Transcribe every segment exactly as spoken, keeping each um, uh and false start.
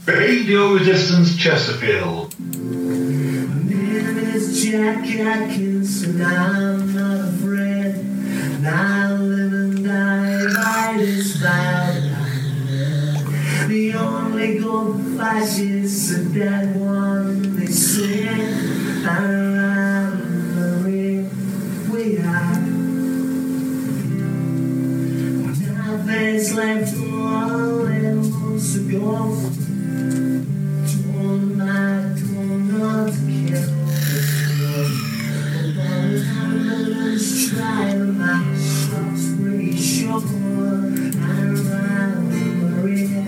Radio Resistance Chesterfield. My name is Jack Atkins and I'm not afraid. And I live and die by this vow. The only good fascist a dead one they say. Around the ring we are. When our face left all in months ago. Told my told not to kill this love. But I'm just trying my shots pretty sure. Around the ring.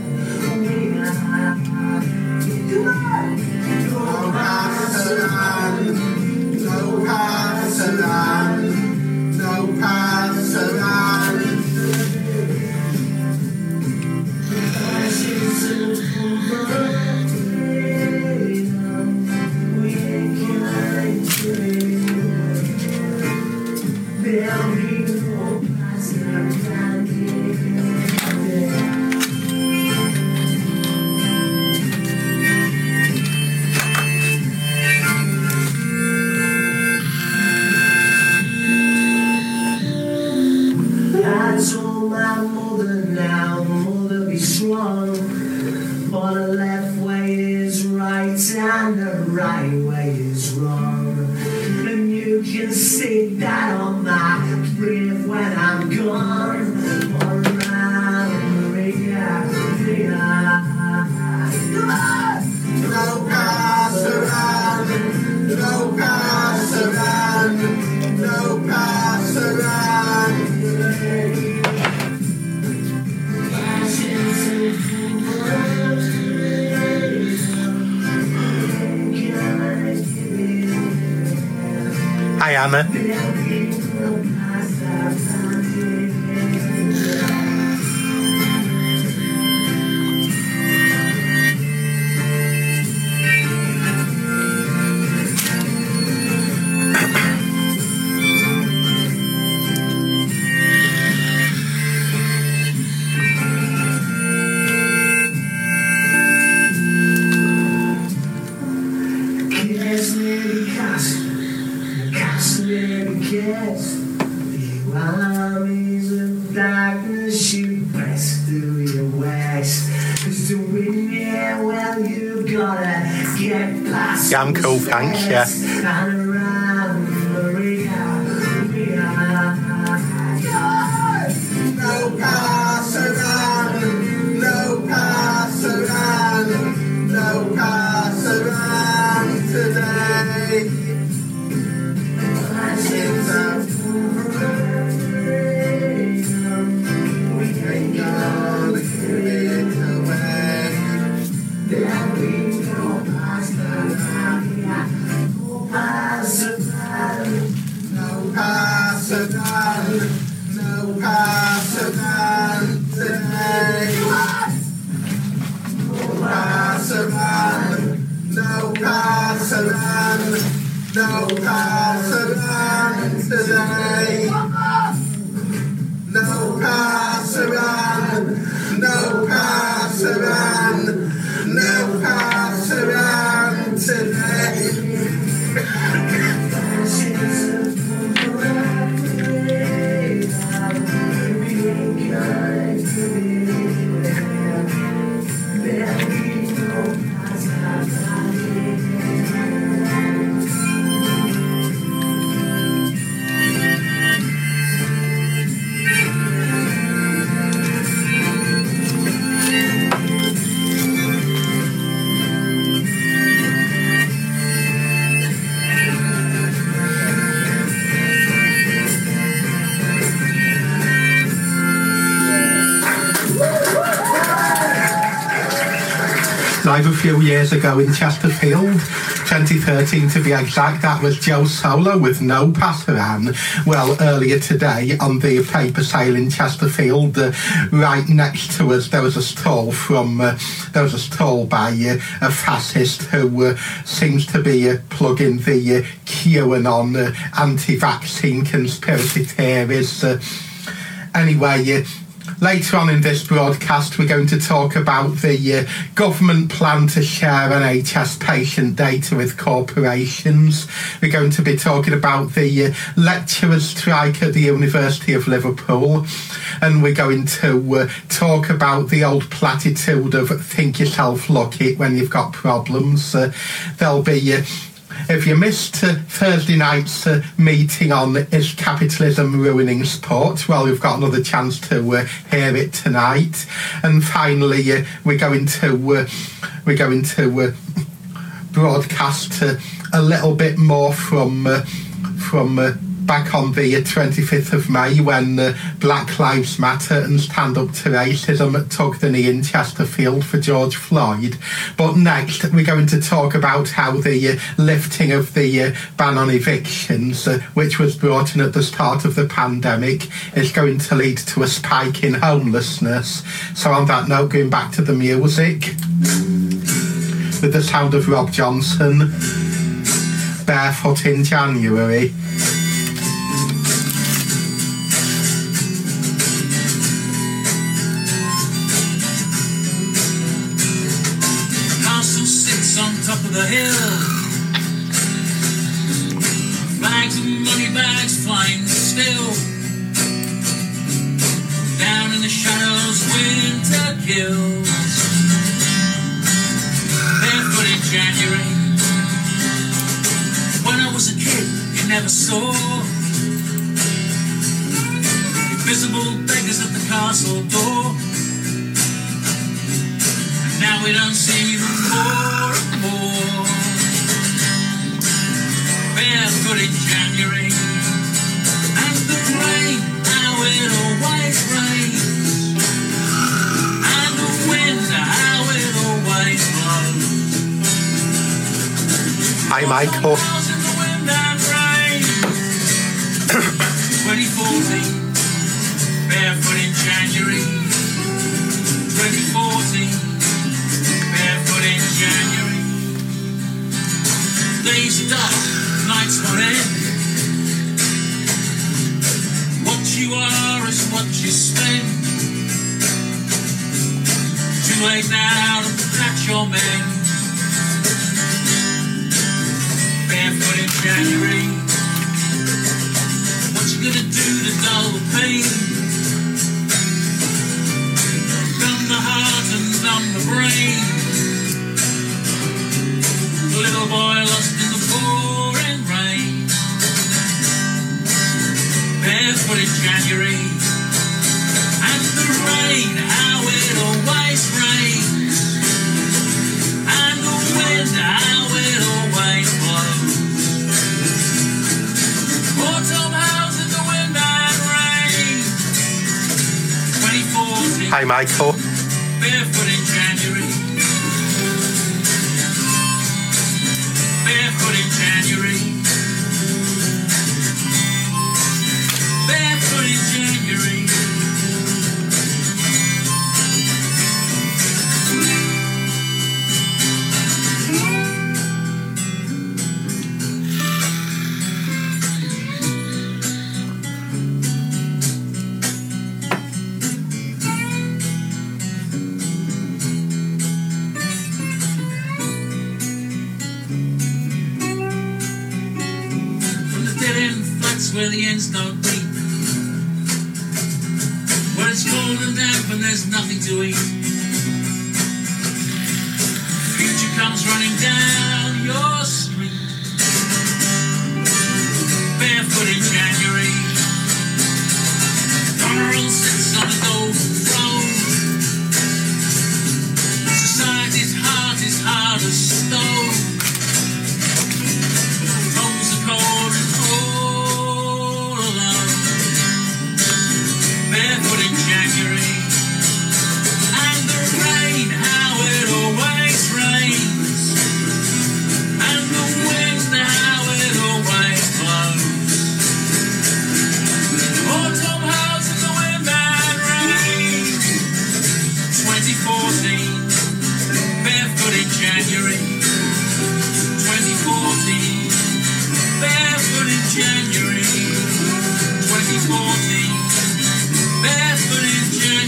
No Pasaran, no Pasaran, no Pasaran. There'll be no Pasaran. I told my mother now, mother be strong. For the left way is right and the right way is wrong. And you can see that on my grave when I'm gone. All around Maria, Maria. No pass around, no pass around, no pass around. Hi, Anna. The armies of darkness you press through your west. Cause to win, yeah, well, you gotta get past. Yeah, I'm cool, thanks, yeah. And around Maria, Maria. No pass around, no pass around, no pass around today. No pass around today. No pass around, no pass around, no pass around today. No pass around, no pass around, no pass around today. Live a few years ago in Chesterfield, twenty thirteen to be exact, that was Joe Solo with No Pass Around. Well, earlier today on the paper sale in Chesterfield, uh, right next to us, there was a stall from, uh, there was a stall by uh, a fascist who uh, seems to be uh, plugging the uh, QAnon uh, anti-vaccine conspiracy theories. Uh, anyway, uh, Later on in this broadcast, we're going to talk about the uh, government plan to share N H S patient data with corporations. We're going to be talking about the uh, lecturers' strike at the University of Liverpool. And we're going to uh, talk about the old platitude of think yourself lucky when you've got problems. Uh, there'll be... Uh, If you missed uh, Thursday night's uh, meeting on Is Capitalism Ruining Sport, well, we've got another chance to uh, hear it tonight. And finally, uh, we're going to uh, we're going to uh, broadcast uh, a little bit more from uh, from. Uh, back on the twenty-fifth of May when uh, Black Lives Matter and Stand Up to Racism took the knee in Chesterfield for George Floyd. But next we're going to talk about how the uh, lifting of the uh, ban on evictions, uh, which was brought in at the start of the pandemic, is going to lead to a spike in homelessness. So on that note, going back to the music with the sound of Rob Johnson, Barefoot in January. The hill, bags and money bags flying still. Down in the shadows, winter kills. Barefoot in January. When I was a kid, you never saw invisible beggars at the castle door. And now we don't see them more and more. Barefoot in January, and the rain, how it always rains, and the wind, how it always blows. Hi, Michael. In the wind and rain. twenty fourteen, barefoot in January. twenty fourteen, barefoot in January. Days are dark, nights not end. What you are is what you spend. Too late now to catch your men. Barefoot in January. What you gonna do to dull the pain? Numb the heart and numb the brain. The little boy lost in the pouring rain. Barefoot in January, and the rain, how it always rains, and the wind, how it always blows. Autumn house in the wind and rain. twenty fourteen. Hi, Michael. Barefoot in January. Barefoot in January. Barefoot in January. Where the end's not deep, where it's cold and damp and there's nothing to eat. Future comes running down your street. Barefoot in January. Donald sits on the golden throne. Society's heart is hard as stone. Homes are cold and cold. Barefoot in January, and the rain, how it always rains, and the wind, how it always blows. Autumn house in the wind and rain. twenty fourteen, barefoot in January. twenty fourteen, barefoot in January. twenty fourteen. Barefoot in January.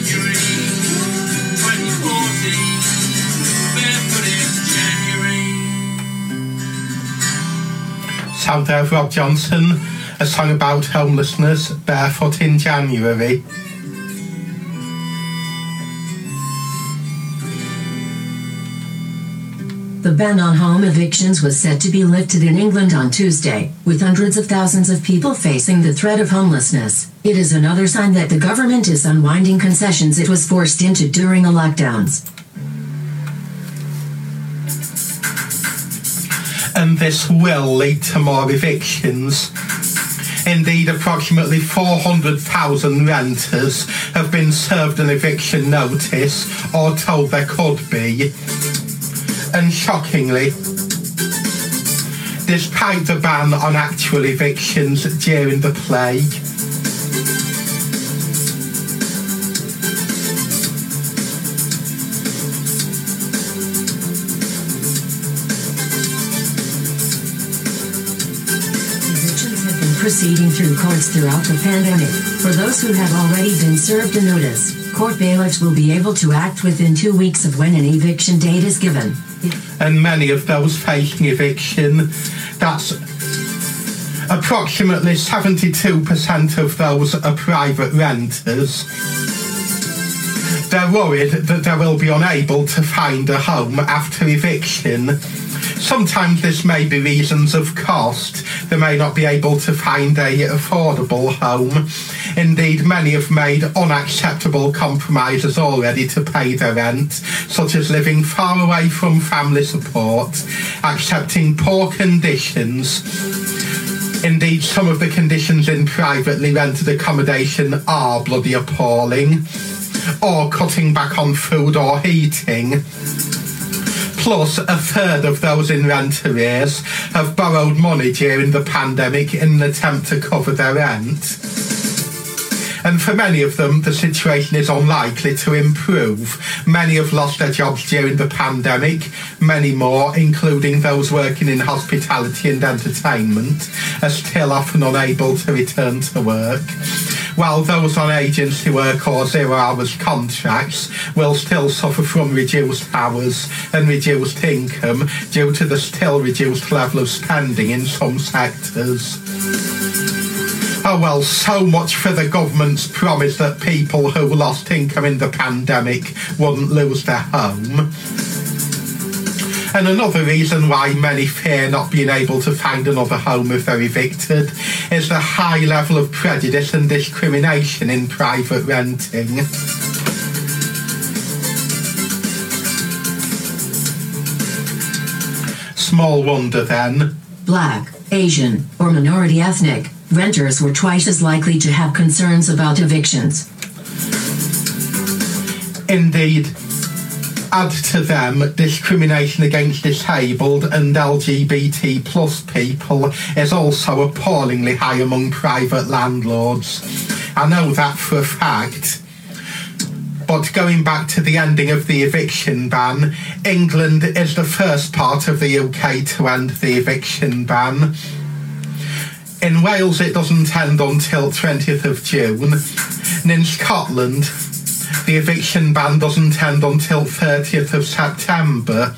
Out there, Rob Johnson, a song about homelessness, Barefoot in January. The ban on home evictions was set to be lifted in England on Tuesday, with hundreds of thousands of people facing the threat of homelessness. It is another sign that the government is unwinding concessions it was forced into during the lockdowns. And this will lead to more evictions. Indeed, approximately four hundred thousand renters have been served an eviction notice or told there could be. And shockingly, despite the ban on actual evictions during the plague, evictions have been proceeding through courts throughout the pandemic. For those who have already been served a notice, court bailiffs will be able to act within two weeks of when an eviction date is given. And many of those facing eviction, that's approximately seventy-two percent of those are private renters. They're worried that they will be unable to find a home after eviction. Sometimes this may be reasons of cost. They may not be able to find a affordable home. Indeed, many have made unacceptable compromises already to pay their rent, such as living far away from family support, accepting poor conditions. Indeed, some of the conditions in privately rented accommodation are bloody appalling, or cutting back on food or heating. Plus, a third of those in rent arrears have borrowed money during the pandemic in an attempt to cover their rent. And for many of them, the situation is unlikely to improve. Many have lost their jobs during the pandemic. Many more, including those working in hospitality and entertainment, are still often unable to return to work, while those on agency work or zero hours contracts will still suffer from reduced hours and reduced income due to the still reduced level of spending in some sectors. Oh well, so much for the government's promise that people who lost income in the pandemic wouldn't lose their home. And another reason why many fear not being able to find another home if they're evicted is the high level of prejudice and discrimination in private renting. Small wonder then. Black, Asian, or minority ethnic renters were twice as likely to have concerns about evictions. Indeed, add to them discrimination against disabled and L G B T plus people is also appallingly high among private landlords. I know that for a fact. But going back to the ending of the eviction ban, England is the first part of the U K to end the eviction ban. In Wales it doesn't end until twentieth of June, and in Scotland the eviction ban doesn't end until thirtieth of September.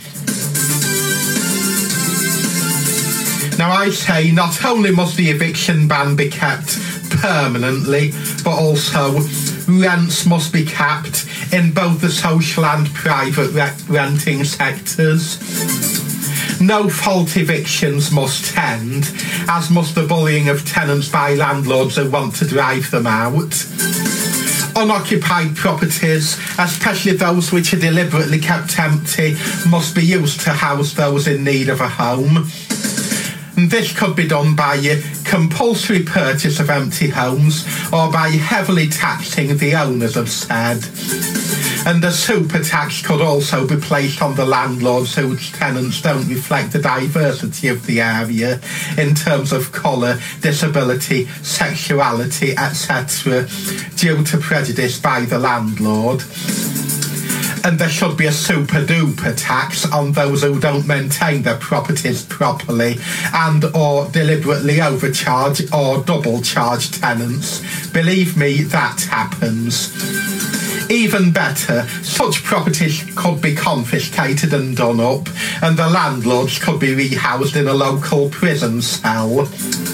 Now I say not only must the eviction ban be kept permanently, but also rents must be capped in both the social and private re- renting sectors. No fault evictions must end, as must the bullying of tenants by landlords who want to drive them out. Unoccupied properties, especially those which are deliberately kept empty, must be used to house those in need of a home. And this could be done by compulsory purchase of empty homes or by heavily taxing the owners of said. And the super tax could also be placed on the landlords whose tenants don't reflect the diversity of the area in terms of colour, disability, sexuality, et cetera, due to prejudice by the landlord. And there should be a super-duper tax on those who don't maintain their properties properly and or deliberately overcharge or double-charge tenants. Believe me, that happens. Even better, such properties could be confiscated and done up, and the landlords could be rehoused in a local prison cell.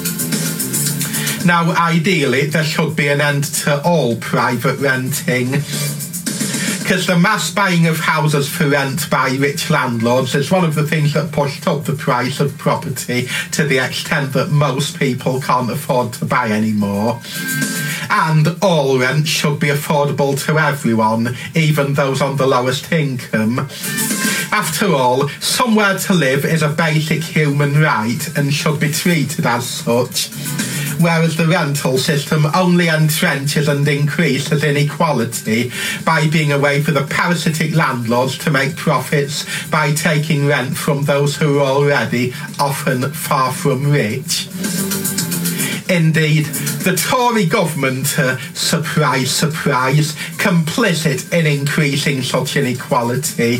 Now, ideally, there should be an end to all private renting, because the mass buying of houses for rent by rich landlords is one of the things that pushed up the price of property to the extent that most people can't afford to buy anymore. And all rent should be affordable to everyone, even those on the lowest income. After all, somewhere to live is a basic human right and should be treated as such, whereas the rental system only entrenches and increases inequality by being a way for the parasitic landlords to make profits by taking rent from those who are already often far from rich. Indeed, the Tory government are, surprise, surprise, complicit in increasing such inequality.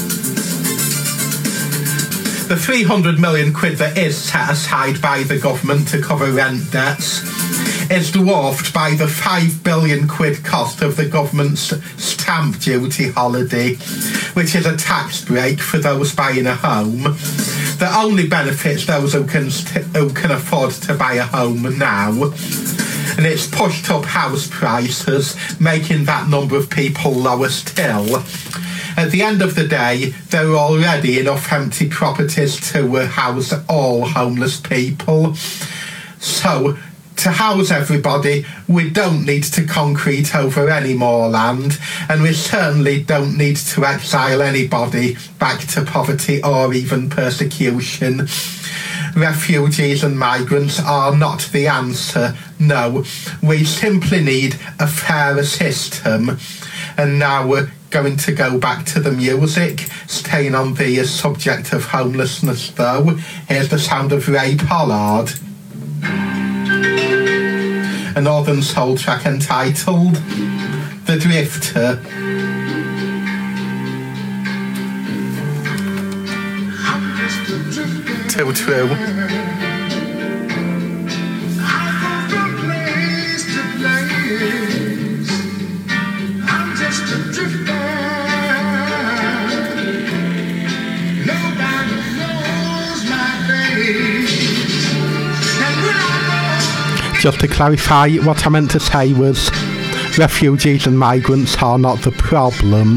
The three hundred million quid that is set aside by the government to cover rent debts is dwarfed by the five billion quid cost of the government's stamp duty holiday, which is a tax break for those buying a home that only benefits those who can, st- who can afford to buy a home now. And it's pushed up house prices, making that number of people lower still. At the end of the day, there are already enough empty properties to uh, house all homeless people. So, to house everybody, we don't need to concrete over any more land, and we certainly don't need to exile anybody back to poverty or even persecution. Refugees and migrants are not the answer. No, we simply need a fairer system. And now we're going to go back to the music, staying on the subject of homelessness though. Here's the sound of Ray Pollard, a Northern Soul track entitled The Drifter. Too true. Just to clarify, what I meant to say was refugees and migrants are not the problem.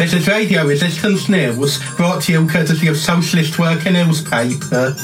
This is Radio Resistance News, brought to you courtesy of Socialist Worker newspaper.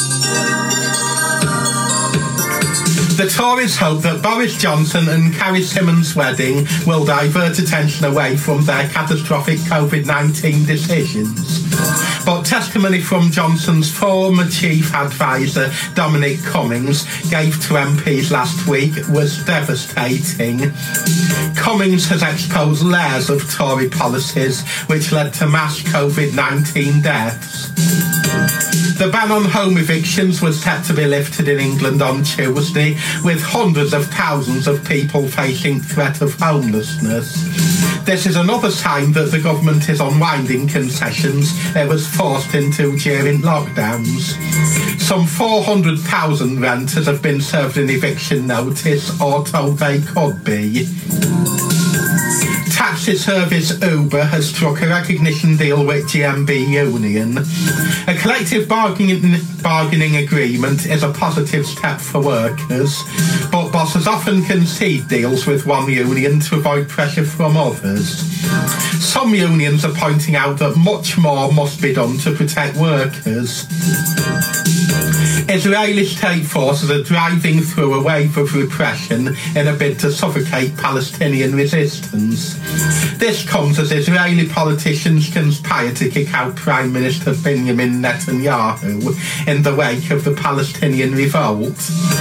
The Tories hope that Boris Johnson and Carrie Simmonds' wedding will divert attention away from their catastrophic COVID nineteen decisions. But testimony from Johnson's former chief advisor, Dominic Cummings, gave to M Ps last week was devastating. Cummings has exposed layers of Tory policies which led to mass COVID nineteen deaths. The ban on home evictions was set to be lifted in England on Tuesday, with hundreds of thousands of people facing threat of homelessness. This is another sign that the government is unwinding concessions it was forced into during lockdowns. Some four hundred thousand renters have been served an eviction notice or told they could be. Taxi service Uber has struck a recognition deal with G M B Union. A collective bargaining, bargaining agreement is a positive step for workers, but bosses often concede deals with one union to avoid pressure from others. Some unions are pointing out that much more must be done to protect workers. Israeli state forces are driving through a wave of repression in a bid to suffocate Palestinian resistance. This comes as Israeli politicians conspire to kick out Prime Minister Benjamin Netanyahu in the wake of the Palestinian revolt.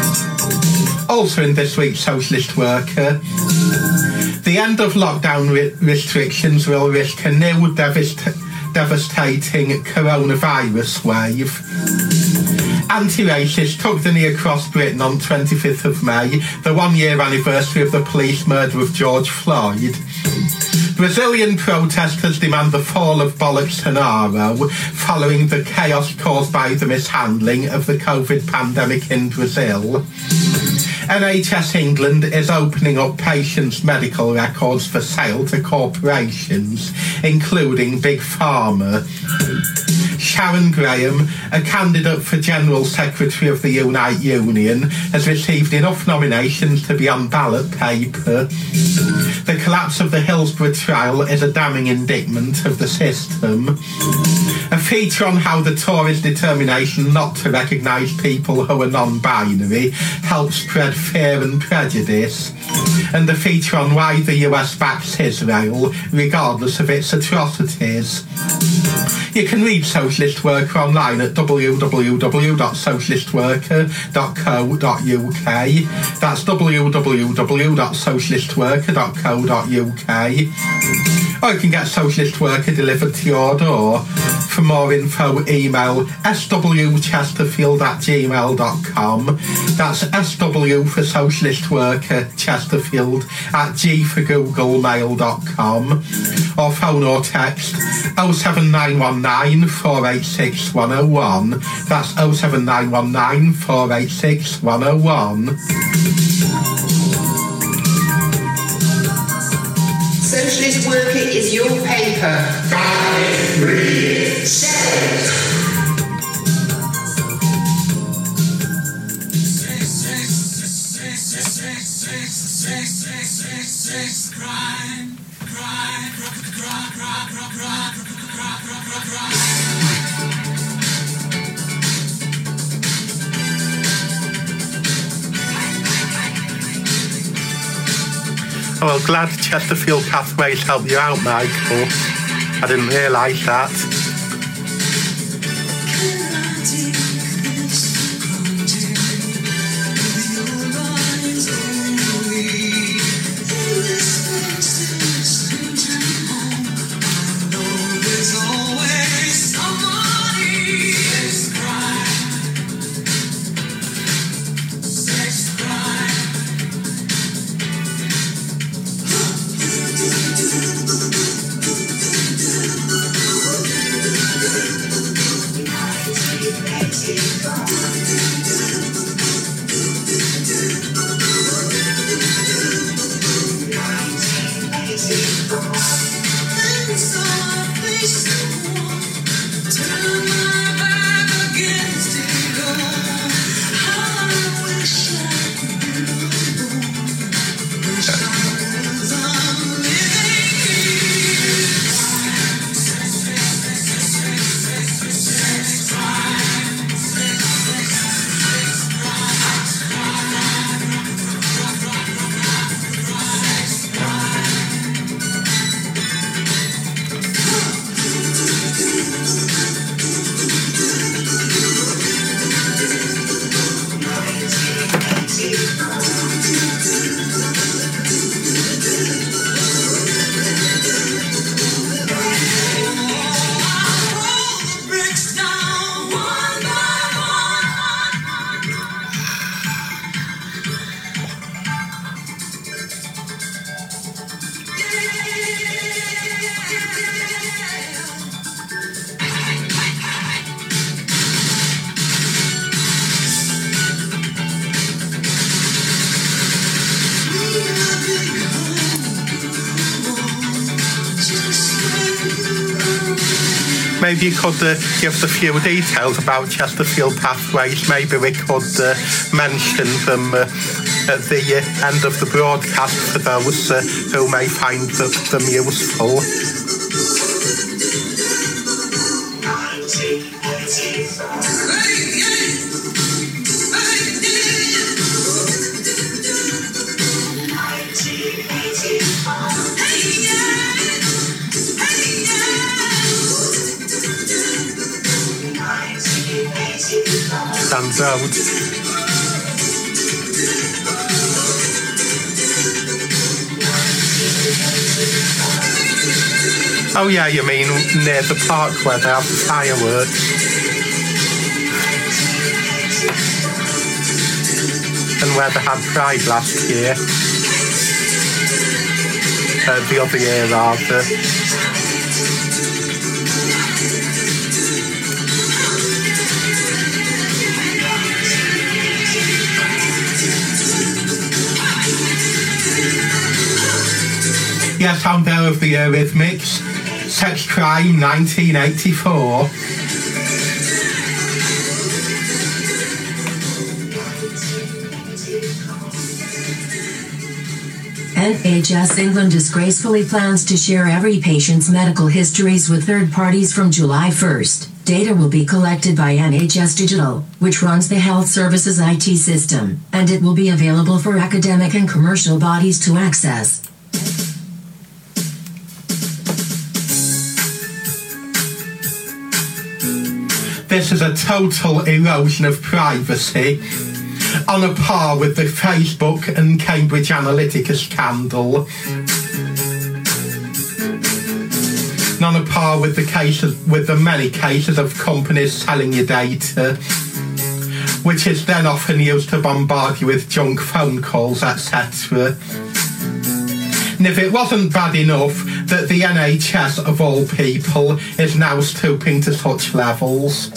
Also in this week's Socialist Worker, the end of lockdown re- restrictions will risk a new devast- devastating coronavirus wave. Anti-racists took the knee across Britain on twenty-fifth of May, the one-year anniversary of the police murder of George Floyd. Brazilian protesters demand the fall of Bolsonaro following the chaos caused by the mishandling of the COVID pandemic in Brazil. N H S England is opening up patients' medical records for sale to corporations, including Big Pharma. Sharon Graham, a candidate for General Secretary of the Unite Union, has received enough nominations to be on ballot paper. The collapse of the Hillsborough trial is a damning indictment of the system. A feature on how the Tories' determination not to recognise people who are non-binary helps spread fear and prejudice. And a feature on why the U S backs Israel, regardless of its atrocities. You can read Socialist Worker online at w w w dot socialist worker dot co dot u k. That's w w w dot socialist worker dot co dot u k. Or you can get Socialist Worker delivered to your door. For more info, email s w chesterfield at gmail dot com. That's S W for Socialist Worker Chesterfield at g for google mail dot com. Or phone or text oh seven nine one nine, four eight six, one oh one. That's oh seven nine one nine, four eight six, one oh one. Socialist Worker is your paper. Five, read, six. Oh, well, glad Chesterfield Pathways helped you out, Michael. I didn't realise that. Maybe you could uh, give the few details about Chesterfield Pathways. Maybe we could uh, mention them uh, at the uh, end of the broadcast for those uh, who may find the, them useful. Stands out. Oh yeah, you mean near the park where they have the fireworks. And where they had Pride last year. Uh, the other year rather. Yes, I'm there of the Eurythmics. Sex Crime, nineteen eighty-four. N H S England disgracefully plans to share every patient's medical histories with third parties from July first. Data will be collected by N H S Digital, which runs the health services I T system, and it will be available for academic and commercial bodies to access. This is a total erosion of privacy, on a par with the Facebook and Cambridge Analytica scandal, and on a par with the cases, with the many cases of companies selling your data, which is then often used to bombard you with junk phone calls, et cetera. And if it wasn't bad enough that the N H S, of all people, is now stooping to such levels.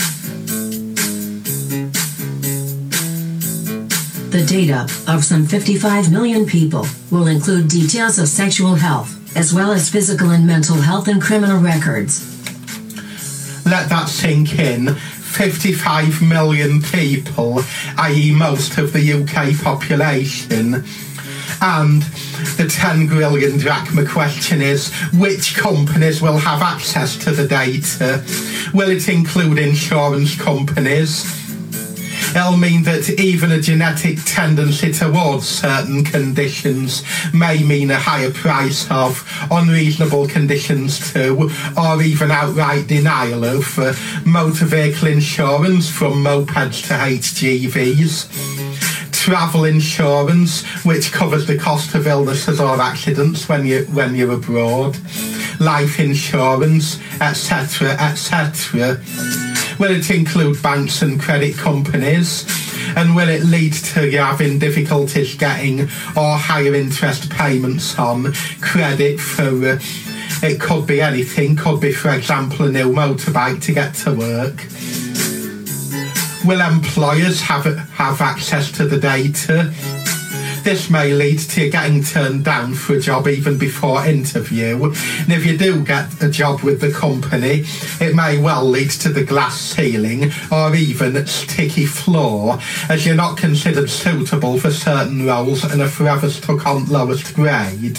The data of some fifty-five million people will include details of sexual health, as well as physical and mental health and criminal records. Let that sink in. fifty-five million people, that is most of the U K population. And the ten grillion drachma question is, which companies will have access to the data? Will it include insurance companies? It'll mean that even a genetic tendency towards certain conditions may mean a higher price of unreasonable conditions too, or even outright denial of uh, motor vehicle insurance from mopeds to H G Vs. Travel insurance, which covers the cost of illnesses or accidents when you when you're abroad, life insurance, et cetera, et cetera. Will it include banks and credit companies? And will it lead to you having difficulties getting or higher interest payments on credit for, uh, it could be anything, could be, for example, a new motorbike to get to work. Will employers have have access to the data? This may lead to you getting turned down for a job even before interview. And if you do get a job with the company, it may well lead to the glass ceiling or even sticky floor, as you're not considered suitable for certain roles and are forever stuck on lowest grade.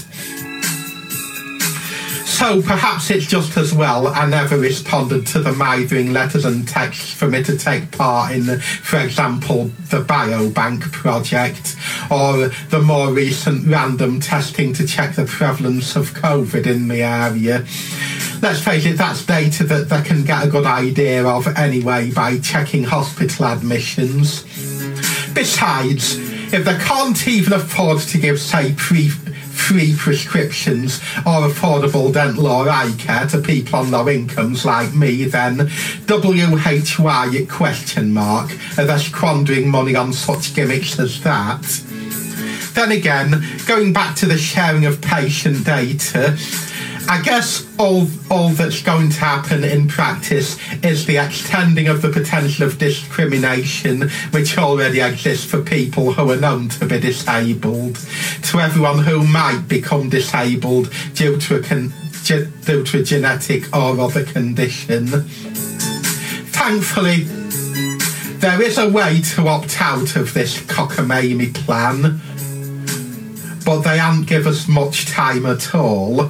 So perhaps it's just as well I never responded to the mithering letters and texts for me to take part in, for example, the Biobank project, or the more recent random testing to check the prevalence of COVID in the area. Let's face it, that's data that they can get a good idea of anyway by checking hospital admissions. Besides, if they can't even afford to give, say, pre- free prescriptions or affordable dental or eye care to people on low incomes like me, then W H Y question mark are they squandering money on such gimmicks as that? Then again, going back to the sharing of patient data, I guess all all that's going to happen in practice is the extending of the potential of discrimination which already exists for people who are known to be disabled to everyone who might become disabled due to a, con- ge- due to a genetic or other condition. Thankfully, there is a way to opt out of this cockamamie plan, but they haven't given us much time at all.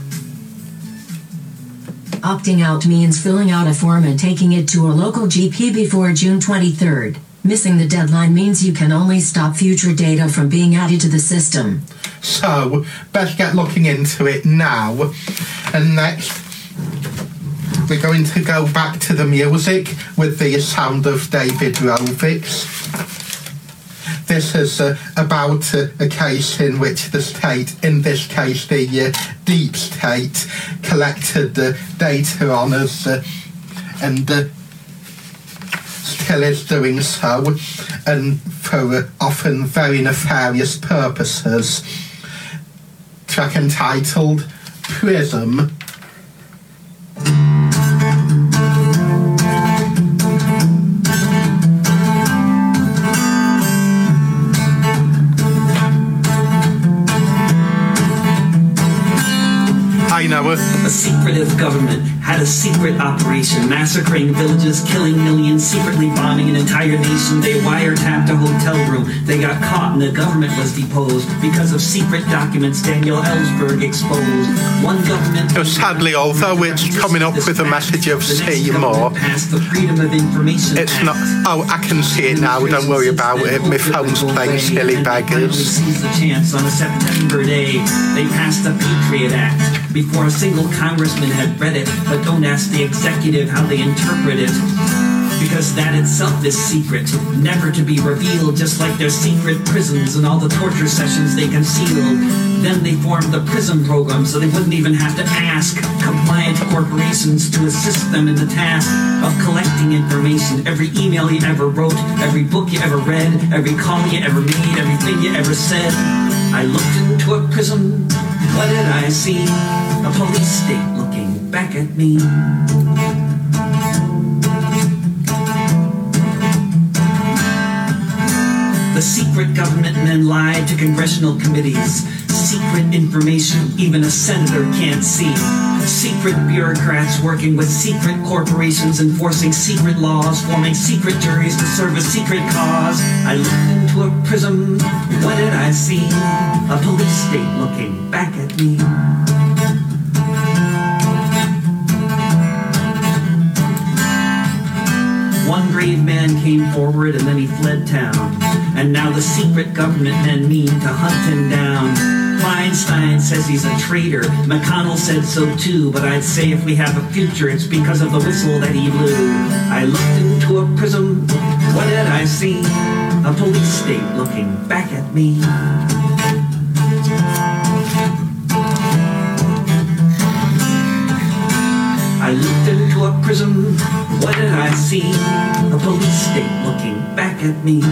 Opting out means filling out a form and taking it to a local G P before June twenty-third. Missing the deadline means you can only stop future data from being added to the system. So, best get looking into it now. And next, we're going to go back to the music with the sound of David Rovics. This is uh, about uh, a case in which the state, in this case the uh, deep state, collected uh, data on us uh, and uh, still is doing so, and for uh, often very nefarious purposes. Track entitled Prism. I know it. A secretive government had a secret operation, massacring villages, killing millions, secretly bombing an entire nation. They wiretapped a hotel room. They got caught and the government was deposed because of secret documents Daniel Ellsberg exposed. One government... So sadly, although it's coming up with a message of see more, it's not... Oh, I can see it now, don't worry about it. My phone's playing silly beggars. Seized the chance on a September day. They passed the Patriot Act before a single congressman had read it, but don't ask the executive how they interpret it, because that itself is secret, never to be revealed, just like their secret prisons and all the torture sessions they concealed. Then they formed the PRISM program so they wouldn't even have to ask compliant corporations to assist them in the task of collecting information. Every email you ever wrote, every book you ever read, every call you ever made, everything you ever said. I looked into a prism. What did I see? A police state looking back at me. The secret government men lied to congressional committees. Secret information even a senator can't see. Secret bureaucrats working with secret corporations, enforcing secret laws, forming secret juries to serve a secret cause. I looked into a prism. What did I see? A police state looking back at me. One brave man came forward and then he fled town. And now the secret government men mean to hunt him down. Feinstein says he's a traitor. McConnell said so too. But I'd say if we have a future, it's because of the whistle that he blew. I looked into a prism. What did I see? A police state looking back at me. I looked into a prism. What did I see? A police state looking back at me.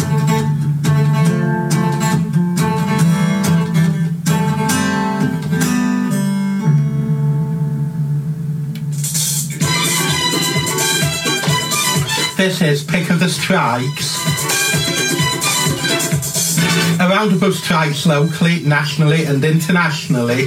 This is Pick of the Strikes. A roundup of strikes locally, nationally and internationally.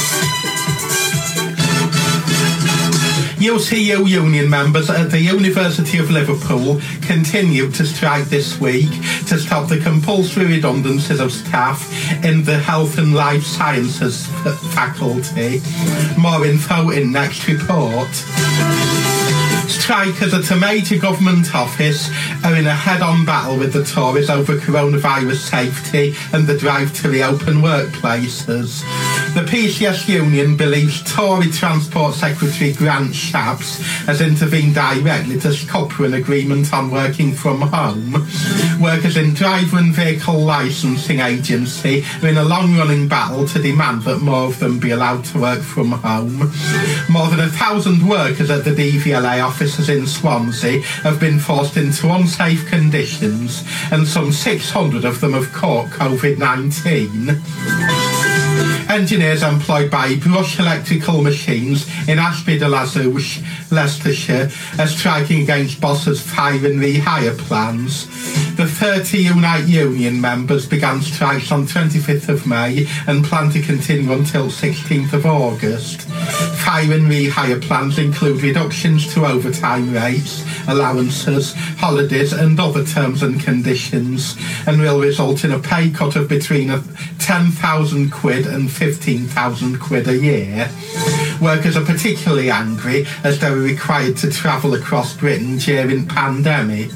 U C U union members at the University of Liverpool continued to strike this week to stop the compulsory redundancies of staff in the Health and Life Sciences faculty. More info in next report. Strikers at a major government office are in a head-on battle with the Tories over coronavirus safety and the drive to reopen workplaces. The P C S union believes Tory Transport Secretary Grant Shapps has intervened directly to scupper an agreement on working from home. Workers in Driver and Vehicle Licensing Agency are in a long-running battle to demand that more of them be allowed to work from home. More than a thousand workers at the D V L A offices in Swansea have been forced into unsafe conditions, and some six hundred of them have caught COVID nineteen. Engineers employed by Brush Electrical Machines in Ashby de la Zouch, Leicestershire, are striking against bosses' fire and rehire plans. The thirty Unite Union members began strikes on twenty-fifth of May and plan to continue until sixteenth of August. Fire and rehire plans include reductions to overtime rates, allowances, holidays and other terms and conditions, and will result in a pay cut of between ten thousand quid and fifteen thousand quid a year. Workers are particularly angry as they were required to travel across Britain during pandemic.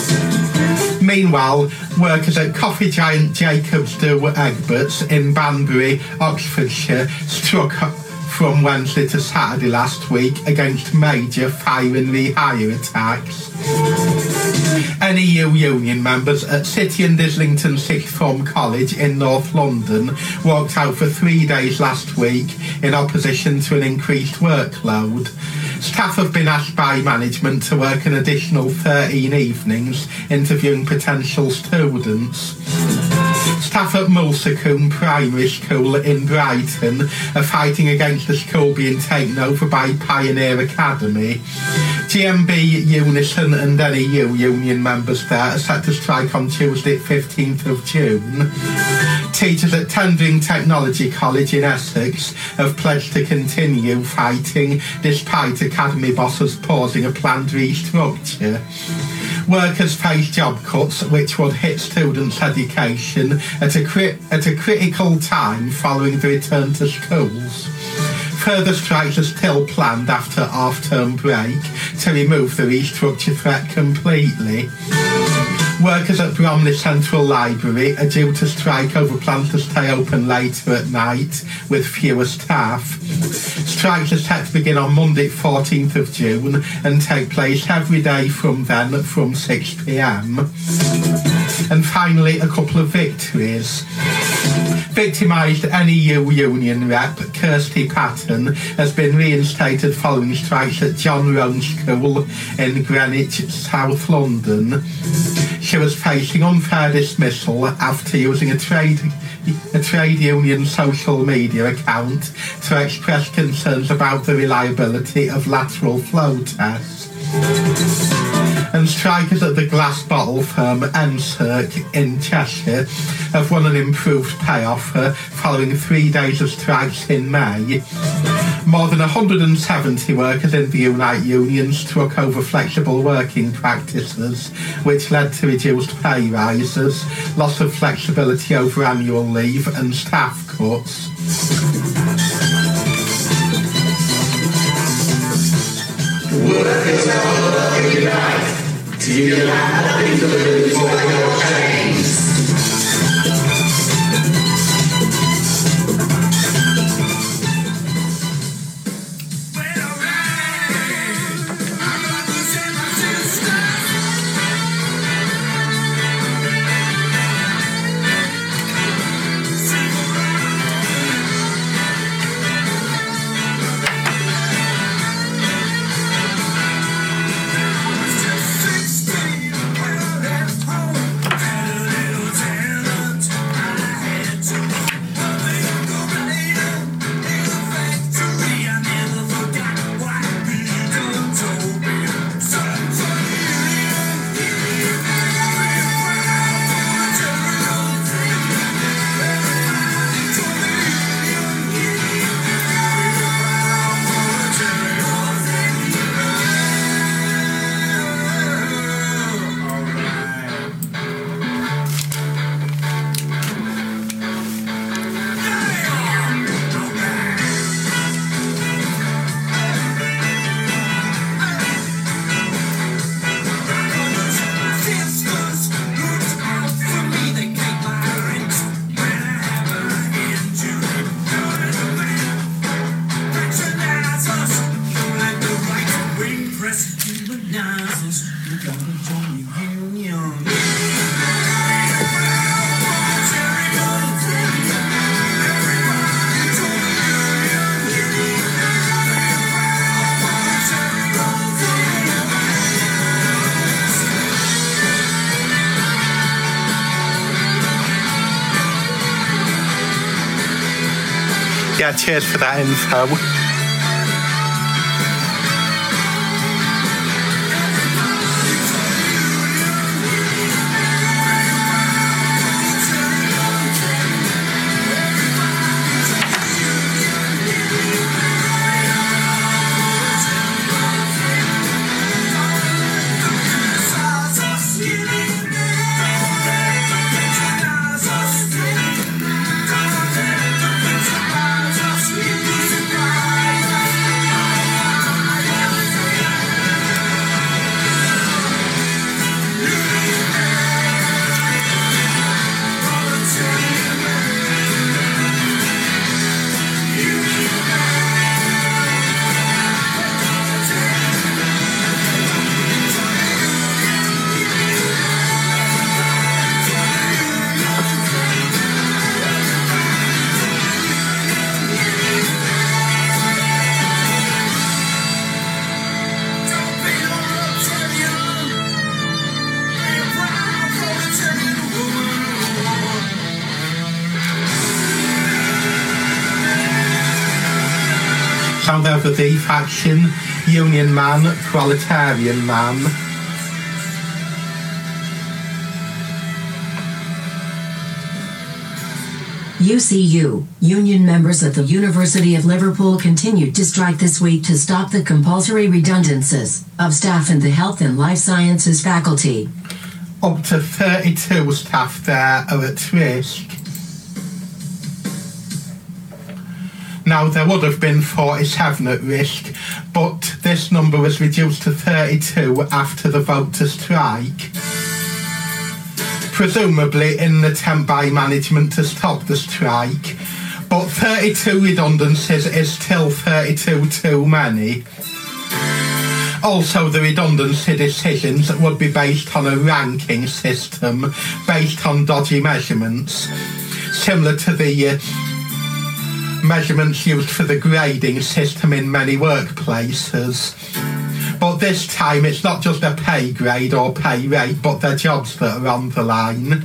Meanwhile, workers at coffee giant Jacobs de Egberts in Banbury, Oxfordshire, struck from Wednesday to Saturday last week against major fire and rehire attacks. N E U union members at City and Islington Sixth Form College in North London walked out for three days last week in opposition to an increased workload. Staff have been asked by management to work an additional thirteen evenings interviewing potential students. Staff at Mulsacombe Primary School in Brighton are fighting against the school being taken over by Pioneer Academy. G M B, Unison and N E U union members there are set to strike on Tuesday, fifteenth of June. Teachers at Tendring Technology College in Essex have pledged to continue fighting despite Academy bosses pausing a planned restructure. Workers face job cuts which would hit students' education at a, cri- at a critical time following the return to schools. Further strikes are still planned after half-term break to remove the restructure threat completely. Workers at Bromley Central Library are due to strike over plans to stay open later at night with fewer staff. Strikes are set to begin on Monday, fourteenth of June and take place every day from then from six p m. And finally, a couple of victories. Victimised N E U union rep Kirsty Patton has been reinstated following strikes at John Roan School in Greenwich, South London. She was facing unfair dismissal after using a trade a trade union social media account to express concerns about the reliability of lateral flow tests. And strikers at the glass bottle firm N S E R C in Cheshire have won an improved pay offer following three days of strikes in May. More than one hundred seventy workers in the Unite Union struck over flexible working practices, which led to reduced pay rises, loss of flexibility over annual leave and staff cuts. Workers all unite. Do you have nothing to lose for your chains? sixteen, well, that's home. Yeah, cheers for that info. Sound over the faction, union man, proletarian man. U C U, union members at the University of Liverpool continued to strike this week to stop the compulsory redundancies of staff in the health and life sciences faculty. Up to thirty-two staff there are at risk. Now, there would have been forty-seven at risk, but this number was reduced to thirty-two after the vote to strike. Presumably in an attempt by management to stop the strike, but thirty-two redundancies is still thirty-two too many. Also, the redundancy decisions would be based on a ranking system based on dodgy measurements, similar to the uh, measurements used for the grading system in many workplaces. But this time it's not just a pay grade or pay rate, but their jobs that are on the line.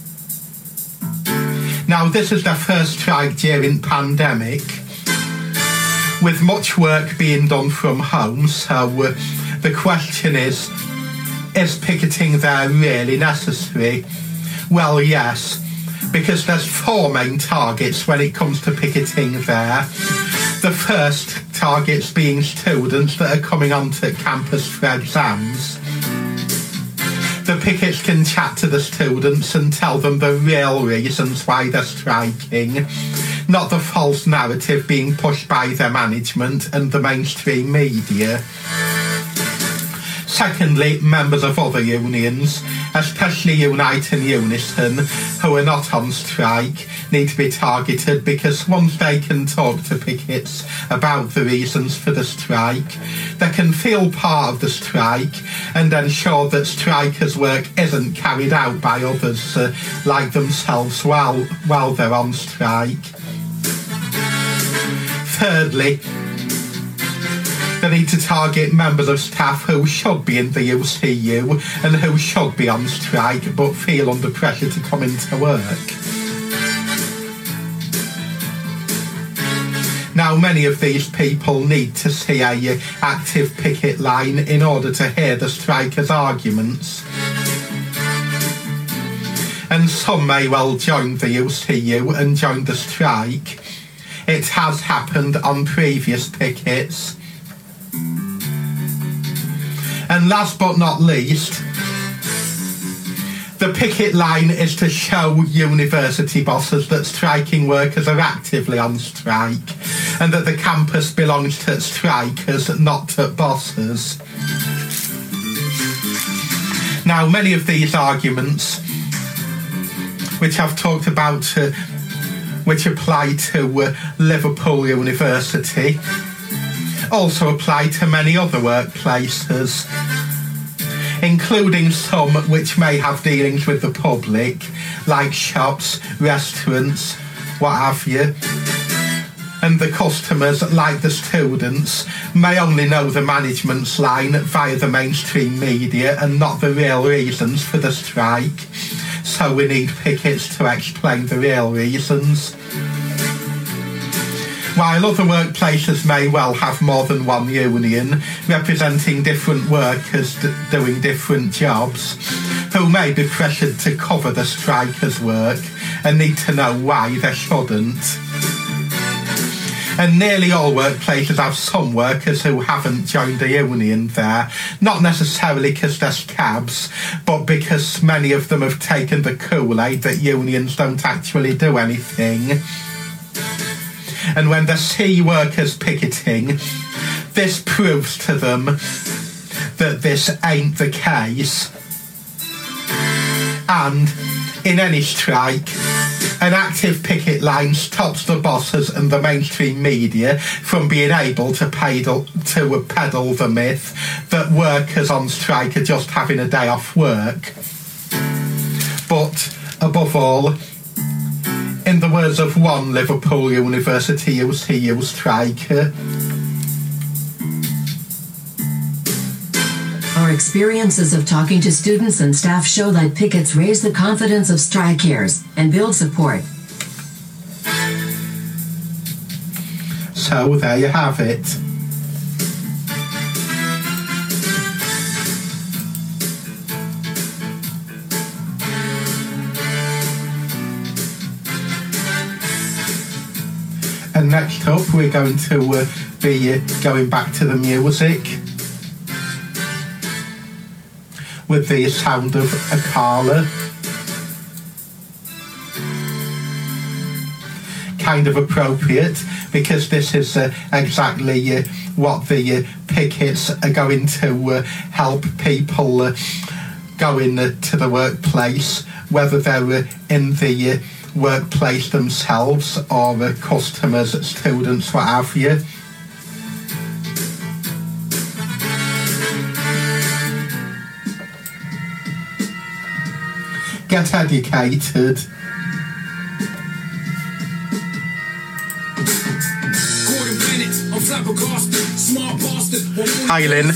Now, this is their first strike during pandemic, with much work being done from home, so uh, the question is, is picketing there really necessary? Well, yes, because there's four main targets when it comes to picketing there. The first targets being students that are coming onto campus for exams. The pickets can chat to the students and tell them the real reasons why they're striking, not the false narrative being pushed by their management and the mainstream media. Secondly, members of other unions, especially Unite and Unison, who are not on strike, need to be targeted, because once they can talk to pickets about the reasons for the strike, they can feel part of the strike and ensure that strikers' work isn't carried out by others uh, like themselves while, while they're on strike. Thirdly, they need to target members of staff who should be in the U C U and who should be on strike but feel under pressure to come into work. Now, many of these people need to see a active picket line in order to hear the strikers' arguments. And some may well join the U C U and join the strike. It has happened on previous pickets. And last but not least, the picket line is to show university bosses that striking workers are actively on strike and that the campus belongs to strikers, not to bosses. Now, many of these arguments, which I've talked about, uh, which apply to uh, Liverpool University, also apply to many other workplaces, including some which may have dealings with the public, like shops, restaurants, what have you. And the customers, like the students, may only know the management's line via the mainstream media and not the real reasons for the strike. So we need pickets to explain the real reasons. While other workplaces may well have more than one union, representing different workers d- doing different jobs, who may be pressured to cover the strikers' work and need to know why they shouldn't. And nearly all workplaces have some workers who haven't joined a union there, not necessarily because they're scabs, but because many of them have taken the Kool-Aid that unions don't actually do anything. And when they see workers picketing, this proves to them that this ain't the case. And in any strike, an active picket line stops the bosses and the mainstream media from being able to peddle, to peddle the myth that workers on strike are just having a day off work. But above all, in the words of one Liverpool University U C U striker, our experiences of talking to students and staff show that pickets raise the confidence of strikers and build support. So there you have it. And next up we're going to uh, be uh, going back to the music with the sound of Akala. Kind of appropriate, because this is uh, exactly uh, what the uh, pickets are going to uh, help people uh, going uh, to the workplace, whether they're uh, in the uh, workplace themselves or uh, customers, students, what have you. Get educated. Hi, Lynn.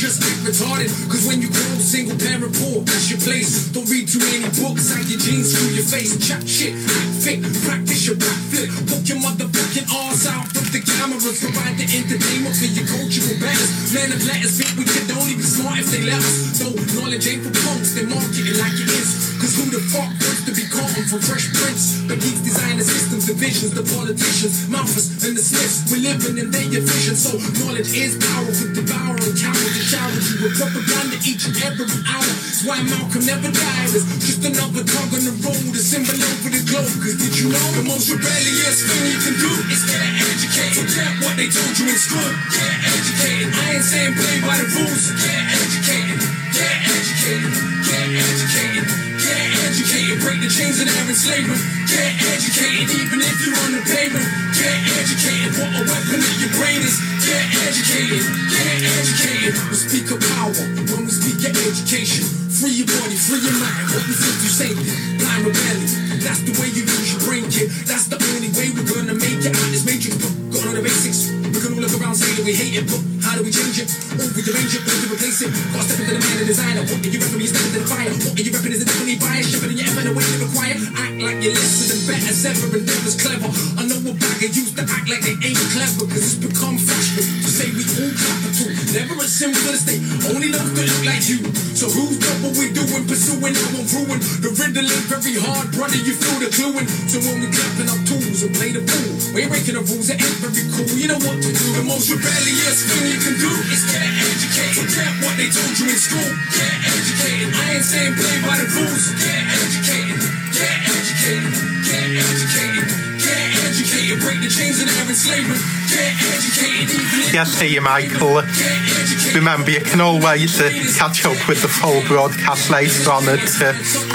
Cause when you grow single parent poor, that's your place. Don't read too many books, hide your jeans through your face. Chat shit, think, practice your backflip. Poke your motherfucking arse out with the cameras. Provide the entertainment for your cultural battles. Man of letters, think we could only be smart if they let us. So knowledge ain't for punks, they market it like it is. Cause who the fuck wants to be cotton from Fresh Prince? The geeks design the systems, the visions, the politicians, Malthus and the Smiths. We're living in their vision, so knowledge is power. With devour and counter to challenge you with propaganda each and every hour. That's why Malcolm never died. It's just another dog on the road, a symbol over the globe. Cause did you know the most rebellious thing you can do is get educated? Forget what they told you in school. Get educated. I ain't saying play by the rules. Get educated. Get educated. Get educated. Get educated. Break the chains of their enslavement. Get educated. Even if you're on the pavement. Get educated. What a weapon in your brain is. Get educated. Get educated. We speak of power when we speak of education. Free your body, free your mind. What we think you say, blind rebellion. That's the way you use your brain, kid. That's the only way we're gonna make it out this matrix. Going on the basics. We can all look around saying that we hate it, but how do we change it? Or rearrange it, or to replace it? Gotta step into the man and designer. What are you repping? You step into the fire. What are you repping? Is it definitely bias? Shipping in your effort away to require. Act like you're less than better as ever and never's clever. I know a bag of used to act like they ain't clever, cause it's become fashion to say we all capital. Never a simple estate, only those that look like you. So who's done what we doing? Pursuing, I won't ruin. The riddle ain't very hard, brother, you feel the cluing. So when we clapping up tools and play the fool, we ain't breaking the rules, it ain't very cool. You know what to do, the most rebellious thing you can do is get educated. Forget what they told you in school. Get educated. I ain't saying play by the rules. Get educated. Get educated. Get educated. Get educated. Break the chains of their enslavement. Get educated. Yes, here you, Michael. Remember, you can always uh, catch up with the full broadcast later on at uh,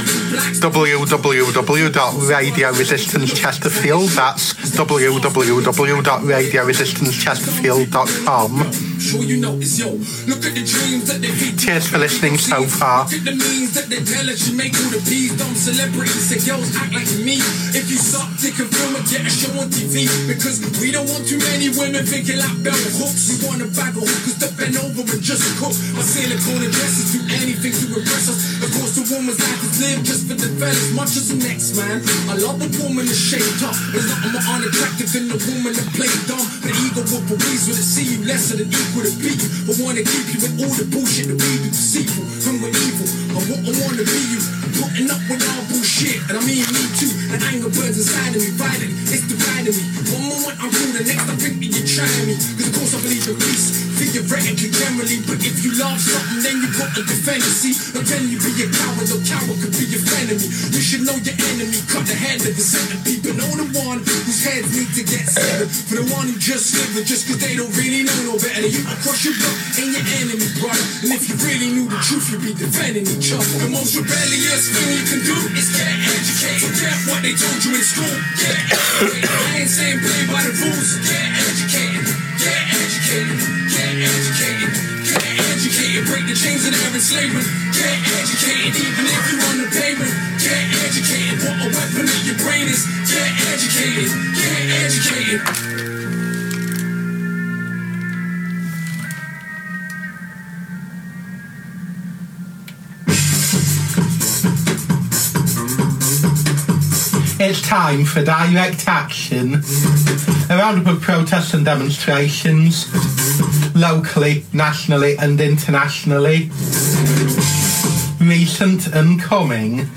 w w w dot radio resistance chesterfield. That's w w w dot radio resistance chesterfield dot com. sure you notice, yo. Look at the dreams that they feed. Cheers for listening so far. Look at the means that they tell us you make all the peas. Dumb celebrities say girls act like me. If you suck, take a film and get a show on T V. Because we don't want too many women thinking like bell hooks. We want a bag of hookers that bend over and just cook. My silicone dresses do anything to impress us. Of course, the woman's life is lived just for the fellas, much as the next man. I love a woman that's shaped up. There's nothing more unattractive than a woman that plays dumb. But ego will breeze when it see you lesser than equal to beat you. But wanna keep you with all the bullshit that we do deceitful. When we're evil, I want, I wanna be you. Putting up with all bullshit, and I mean me too. And anger burns inside of me, fighting, it's dividing me. One moment I'm rude, the next I think that you're trying me. Cause of course I believe in peace, theoretically, generally. But if you love something, then you got to defend it. See, not telling you be a coward, no coward could be your enemy. You should know your enemy, cut the head of the centipede. But know the one whose heads need to get severed. For the one who just slivered, just cause they don't really know no better than you. Across your blood and your enemy, brother. And if you really knew the truth, you'd be defending each other. The most rebellious thing you can do is get educated. Forget what they told you in school. Get educated. I ain't saying play by the rules. Get educated. Get educated. Get educated. Get educated. Break the chains of their enslavement. Get educated. Even if you're on the pavement. Get educated. What a weapon of your brain is. Get educated. Get educated. It's time for direct action. A roundup of protests and demonstrations, locally, nationally and internationally. Recent and coming.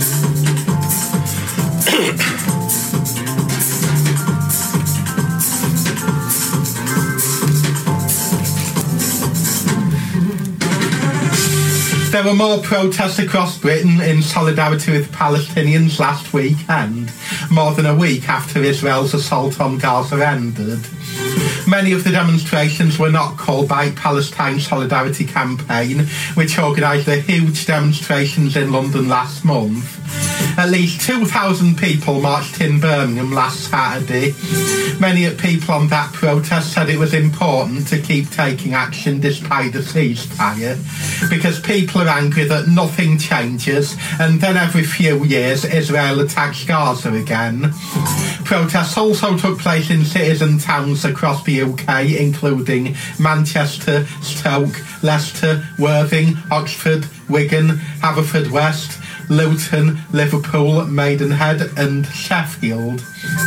There were more protests across Britain in solidarity with Palestinians last weekend, more than a week after Israel's assault on Gaza ended. Many of the demonstrations were not called by Palestine Solidarity Campaign, which organised the huge demonstrations in London last month. At least two thousand people marched in Birmingham last Saturday. Many people on that protest said it was important to keep taking action despite the ceasefire, because people are angry that nothing changes and then every few years Israel attacks Gaza again. Protests also took place in cities and towns across the U K, including Manchester, Stoke, Leicester, Worthing, Oxford, Wigan, Haverfordwest, Luton, Liverpool, Maidenhead and Sheffield.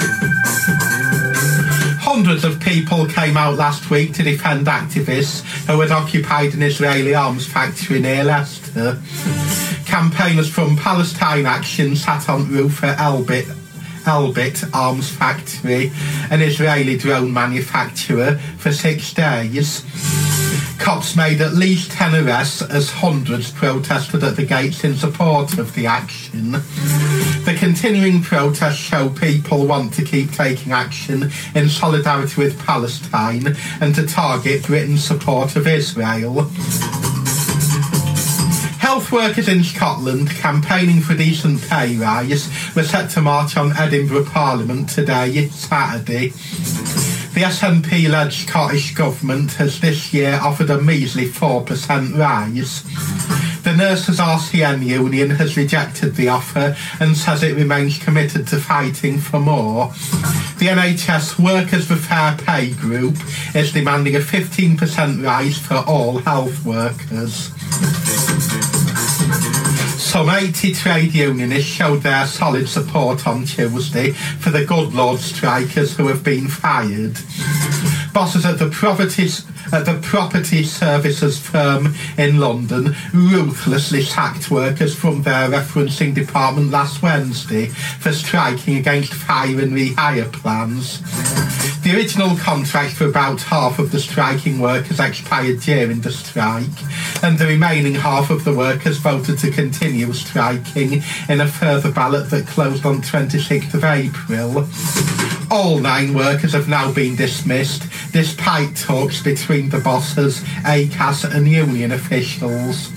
Hundreds of people came out last week to defend activists who had occupied an Israeli arms factory near Leicester. Campaigners from Palestine Action sat on roof at Elbit, Elbit Arms Factory, an Israeli drone manufacturer, for six days. Cops made at least ten arrests as hundreds protested at the gates in support of the action. The continuing protests show people want to keep taking action in solidarity with Palestine and to target Britain's support of Israel. Health workers in Scotland campaigning for decent pay rise were set to march on Edinburgh Parliament today, Saturday. The S N P-led Scottish Government has this year offered a measly four percent rise. The Nurses R C N union has rejected the offer and says it remains committed to fighting for more. The N H S Workers for Fair Pay group is demanding a fifteen percent rise for all health workers. Some eighty trade unionists showed their solid support on Tuesday for the Good Lord strikers who have been fired. Bosses at the property, at the property services firm in London ruthlessly sacked workers from their referencing department last Wednesday for striking against fire and rehire plans. The original contract for about half of the striking workers expired during the strike, and the remaining half of the workers voted to continue striking in a further ballot that closed on twenty-sixth of April. All nine workers have now been dismissed, despite talks between the bosses, A C A S and union officials.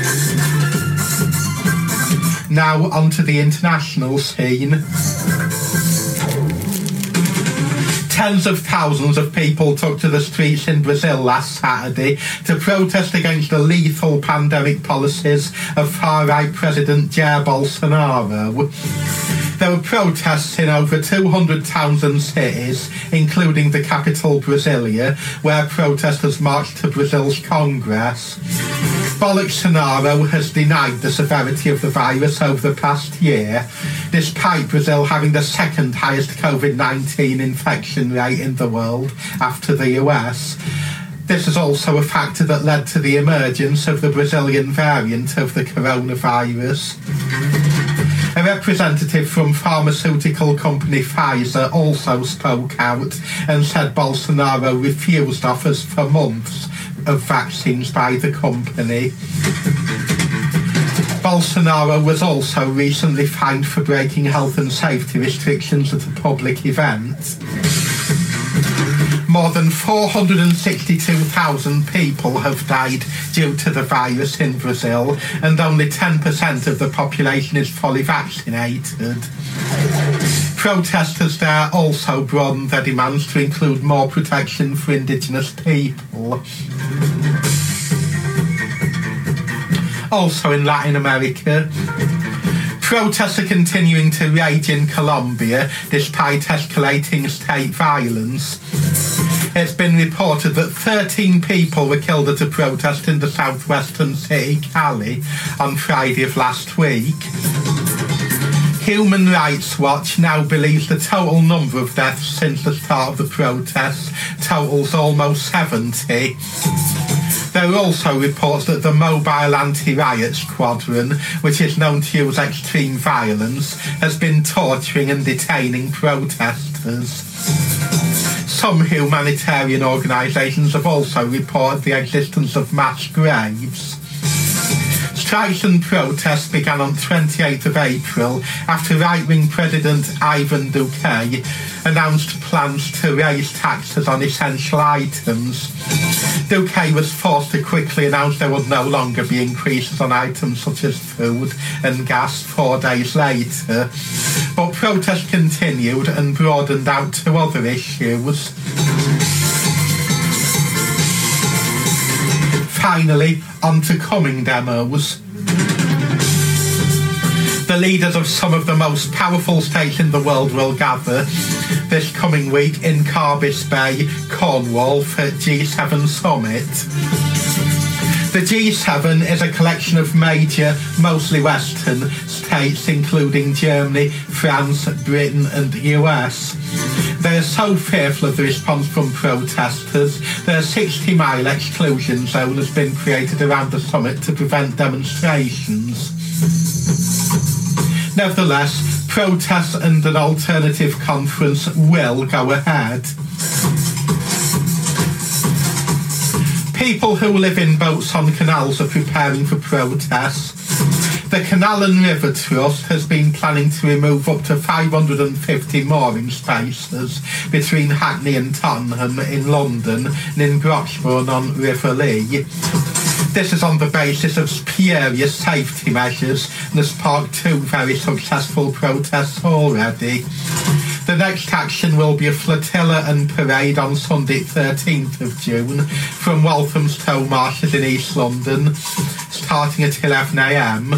Now onto the international scene. Tens of thousands of people took to the streets in Brazil last Saturday to protest against the lethal pandemic policies of far-right President Jair Bolsonaro. There were protests in over two hundred towns and cities, including the capital Brasilia, where protesters marched to Brazil's Congress. Bolsonaro has denied the severity of the virus over the past year, despite Brazil having the second highest COVID nineteen infection rate in the world after the U S. This is also a factor that led to the emergence of the Brazilian variant of the coronavirus. A representative from pharmaceutical company Pfizer also spoke out and said Bolsonaro refused offers for months of vaccines by the company. Bolsonaro was also recently fined for breaking health and safety restrictions at a public event. More than four hundred sixty-two thousand people have died due to the virus in Brazil, and only ten percent of the population is fully vaccinated. Protesters there also broadened their demands to include more protection for indigenous people. Also in Latin America, protests are continuing to rage in Colombia despite escalating state violence. It's been reported that thirteen people were killed at a protest in the southwestern city Cali on Friday of last week. Human Rights Watch now believes the total number of deaths since the start of the protests totals almost seventy. There are also reports that the Mobile Anti-Riot Squadron, which is known to use extreme violence, has been torturing and detaining protesters. Some humanitarian organisations have also reported the existence of mass graves. Strikes and protests began on twenty-eighth of April after right-wing President Ivan Duque announced plans to raise taxes on essential items. Duque was forced to quickly announce there would no longer be increases on items such as food and gas four days later. But protests continued and broadened out to other issues. Finally, on to coming demos. The leaders of some of the most powerful states in the world will gather this coming week in Carbis Bay, Cornwall for G seven Summit. The G seven is a collection of major, mostly Western states including Germany, France, Britain and the U S. They are so fearful of the response from protesters, their sixty mile exclusion zone has been created around the summit to prevent demonstrations. Nevertheless, protests and an alternative conference will go ahead. People who live in boats on canals are preparing for protests. The Canal and River Trust has been planning to remove up to five hundred fifty mooring spaces between Hackney and Tottenham in London and in Broxbourne on River Lee. This is on the basis of spurious safety measures and has sparked two very successful protests already. The next action will be a flotilla and parade on Sunday thirteenth of June from Walthamstow Marshes in East London, starting at eleven a m.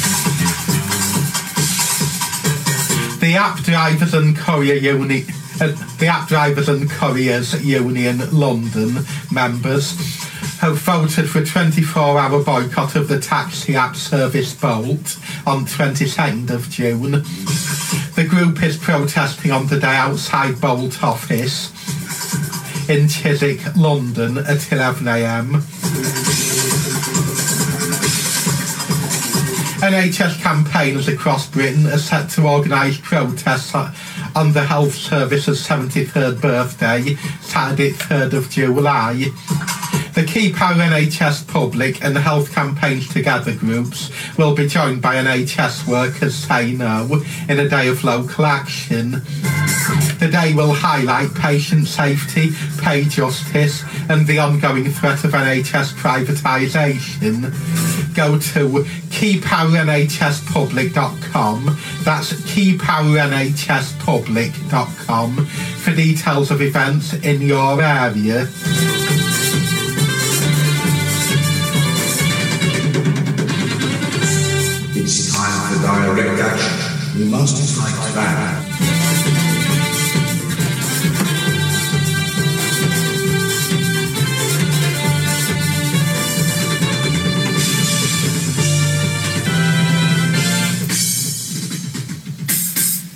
The App Drivers and Courier Uni- uh, the App Drivers and Couriers Union London members have voted for a twenty-four hour boycott of the taxi app service Bolt on twenty-second of June. The group is protesting on the day outside Bolt office in Chiswick, London at eleven a m. N H S campaigners across Britain are set to organise protests on the Health Service's seventy-third birthday, Saturday third of July. The Keep Our N H S Public and Health Campaigns Together groups will be joined by N H S workers Say No in a day of local action. The day will highlight patient safety, pay justice and the ongoing threat of N H S privatisation. go to key power n h s public dot com. That's key power n h s public dot com for details of events in your area.